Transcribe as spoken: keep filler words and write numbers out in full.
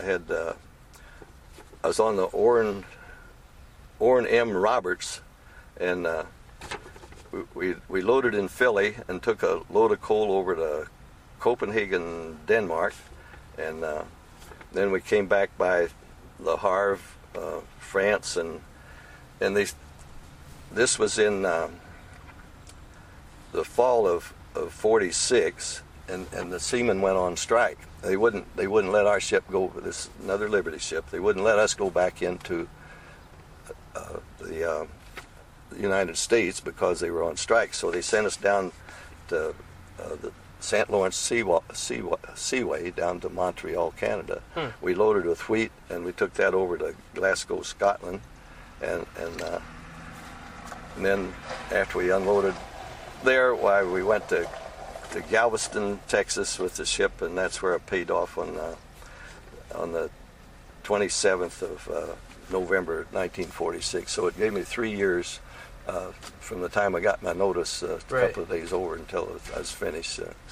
had uh, I was on the Orrin Orrin M. Roberts, and uh, we, we we loaded in Philly and took a load of coal over to Copenhagen, Denmark, and uh, then we came back by Le Havre, uh, France, and and these this was in uh, the fall of of forty-six, and and the seamen went on strike. They wouldn't they wouldn't let our ship go. This another Liberty ship. They wouldn't let us go back into uh, the uh, United States because they were on strike. So they sent us down to uh, the Saint Lawrence Seaway, Seaway, Seaway down to Montreal, Canada. Hmm. We loaded with wheat, and we took that over to Glasgow, Scotland, and and, uh, and then after we unloaded there, why we went to to Galveston, Texas, with the ship, and that's where I paid off on uh, on the twenty-seventh of uh, November, nineteen forty-six. So it gave me three years uh, from the time I got my notice, uh, a right. couple of days over, until I was finished. Uh,